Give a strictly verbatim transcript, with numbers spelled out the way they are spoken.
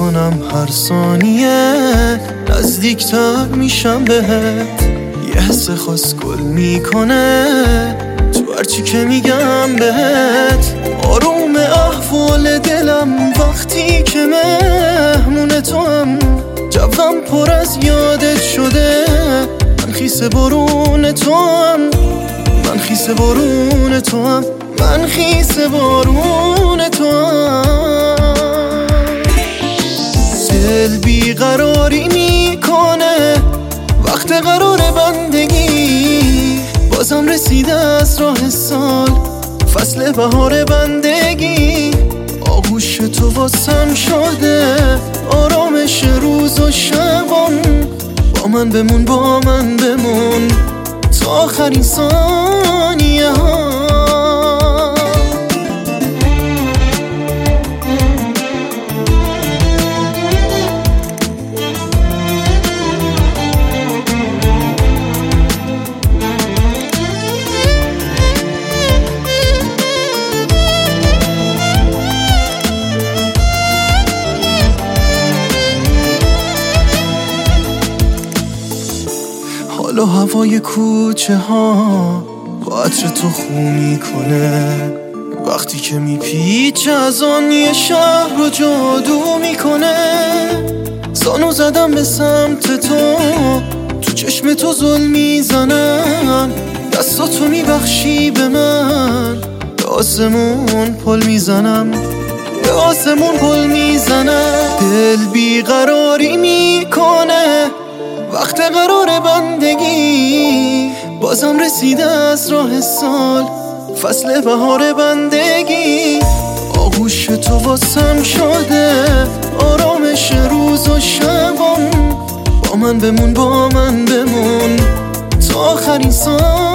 میکنم هر ثانیه نزدیکتر میشم بهت، یه حس خاص گل میکنه تو هرچی که میگم بهت. آروم احوال دلم وقتی که مهمون تو هم، جوم پر از یادت شده، من خیس بارون تو هم، من خیس بارون تو هم، من خیس بارون تو هم. دل بیقراری میکنه وقت قرار بندگی، بازم رسیده از راه سال فصل بهار بندگی. آغوش تو واسم شده آرامش روز و شبم، با من بمون با من بمون تا آخرین ثانیه ها. حالا هوای کوچه ها با عطر تو خو میکنه، وقتی که میپیچه از آن یه شهر رو جادو میکنه. زانو زدم به سمت تو، تو چشم تو ظلم میزنن، دستاتو میبخشی به من، به آسمون پل میزنم، به آسمون پل میزنم. دل بیقراری میکنه وقت قرار بندگی، بازم رسیده از راه سال فصل بهار بندگی. آغوش تو واسم شده آرامش روز و شبم، با من بمون با من بمون تا آخرین سال.